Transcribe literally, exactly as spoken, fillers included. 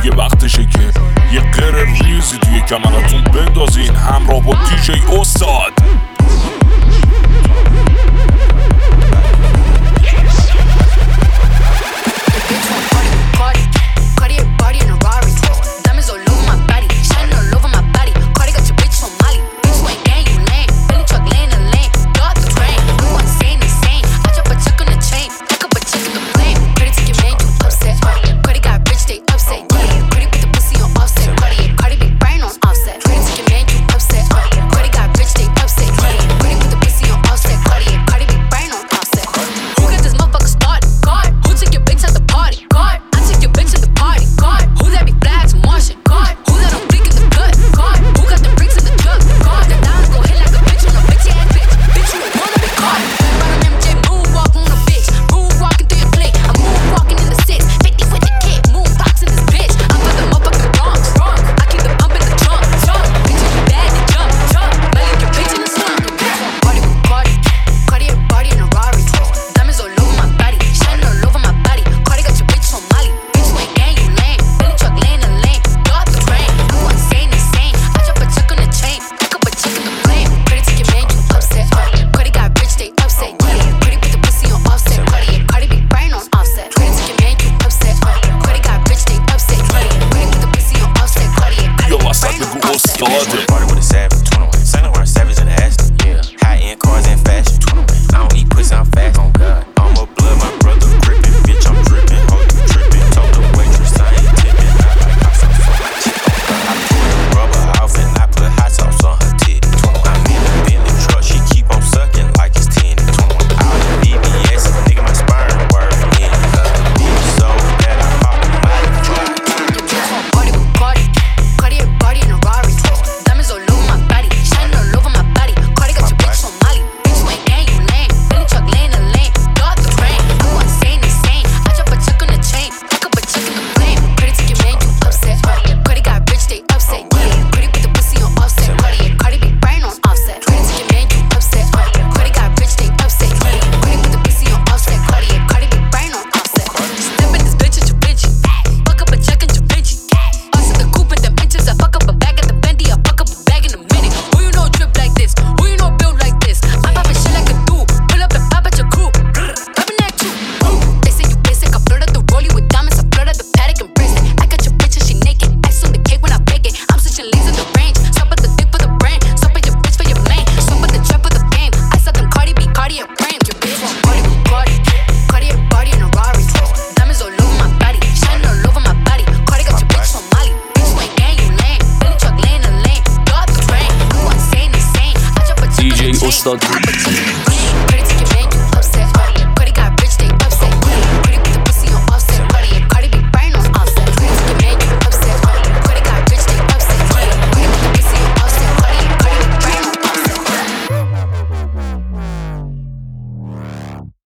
دیگه وقتشه که یه قره ریزی توی کمراتون بندازین همراه با دیجی استاد. Party with a savage, twenty-one. Saint Laurent savage in the Aston. Yeah. High end cars and fashion, twenty-one. I don't eat pussy, I'm fast. On God. I'm a blood, my brother gripping. Bitch, I'm dripping. Oh, you tripping. Told the waitress I ain't tipping. I like hot sauce on my chip. I pull the rubber off and I put hot sauce on her tit. I'm in a Bentley truck, she keep on sucking like it's ten. All the B B S, nigga, my sperm work in. Bitch, so that I pop a body. Party with Cardi, Cardi a party in a Rari. Diamonds all over my body, shining all over my body. Cardi got your bitch on Molly, bitch you ain't gang, you lame. Billy truck laying the lane, dog the rain. I want insane, insane. I drop a check on the chain, pick up a check in the flame. Cardi take your man, you upset. Cardi got rich, they upset. Yeah, Cardi put the pussy on offset. Cardi, Cardi be brain on offset. Cardi take your man, you upset. Cardi got rich, they upset. Yeah, Cardi put the pussy on offset. Cardi, Cardi be brain on offset. Step in this bitch at your bitch, fuck up a check in your bitch. Us at the coupe in them inches, I fuck up a bag at the Bendy, I fuck up a bag in a minute. Who you know drip like this? Who you know build like this? I pop a shit like a dude, pull up and pop at your crew. Rubbing that too. They say you basic, I flooded the rollie with diamonds, I flooded the paddock and bracelet. I got your bitch and she naked, ice on the cake when I bake it. I'm switching lanes in the range, stop at the dick for the brain, stop at your bitch for your lane, stop at the trap for the fame. I saw them Cardi B, Cardi and Brand. Your bitch want Cardi with Cardi, Cardi a party in a Rari. Diamonds all over my body, shining all over my body. Cardi got your bitch on Molly, bitch you ain't gang, you lame. Billy truck laying the lane, dog the rain. You want insane, insane. I drop a check on the دیجی chain, استاد. pick up a check in the